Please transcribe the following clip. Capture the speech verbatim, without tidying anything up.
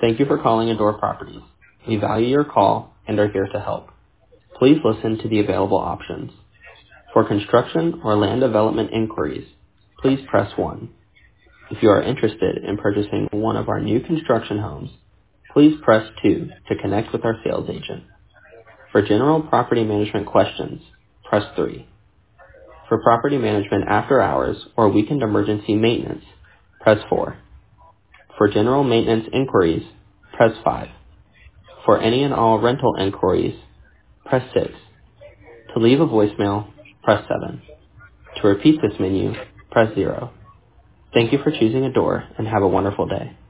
Thank you for calling Adore Properties. We value your call and are here to help. Please listen to the available options. For construction or land development inquiries, please press one. If you are interested in purchasing one of our new construction homes, please press two to connect with our sales agent. For general property management questions, press three. For property management after hours or weekend emergency maintenance, press four. For general maintenance inquiries, press five. For any and all rental inquiries, press six. To leave a voicemail, press seven. To repeat this menu, press zero. Thank you for choosing Adore and have a wonderful day.